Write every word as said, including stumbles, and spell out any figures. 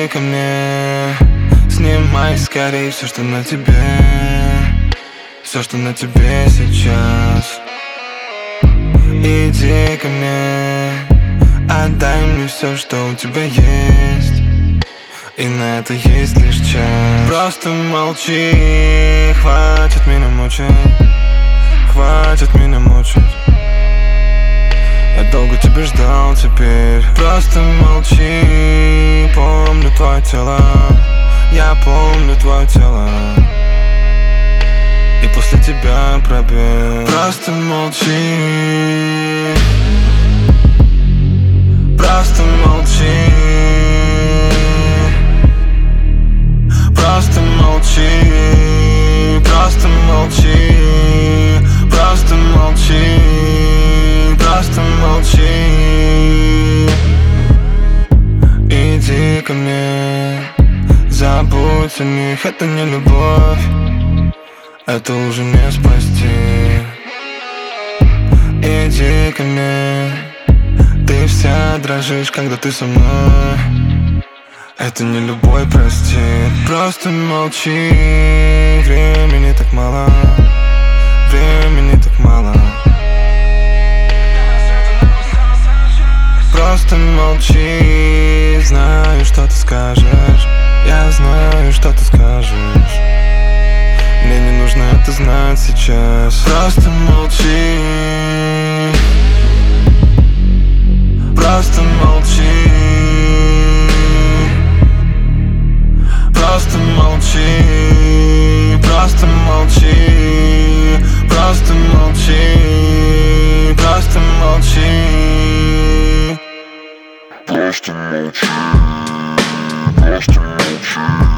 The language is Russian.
ко мне, снимай скорее все, что на тебе, все, что на тебе сейчас. Иди ко мне, отдай мне все, что у тебя есть, и на это есть лишь час. Просто молчи, хватит меня мучить, хватит меня мучить. Я долго тебя ждал теперь. Просто молчи, помню твое тело, я помню твое тело, и после тебя пробег. Просто молчи, просто молчи, просто молчи, просто молчи, просто молчи, просто молчи. Иди ко мне, забудь о них, это не любовь, это уже не спасти. Иди ко мне, ты вся дрожишь, когда ты со мной, это не любой простит. Просто молчи, времени так мало, времени так мало. Просто молчи, знаю, что ты скажешь, я знаю, что ты скажешь. Мне не нужно это знать сейчас. Просто молчи, просто молчи, просто молчи, просто молчи, просто молчи, просто молчи, просто молчи, просто молчи.